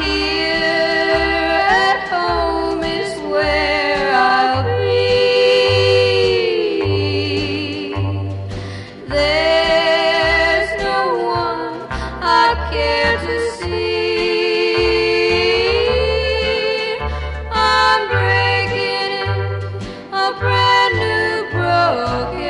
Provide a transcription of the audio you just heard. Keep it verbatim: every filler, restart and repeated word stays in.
here at home is where I'll be. There's no one I care to see. I'm breaking in a brand new broken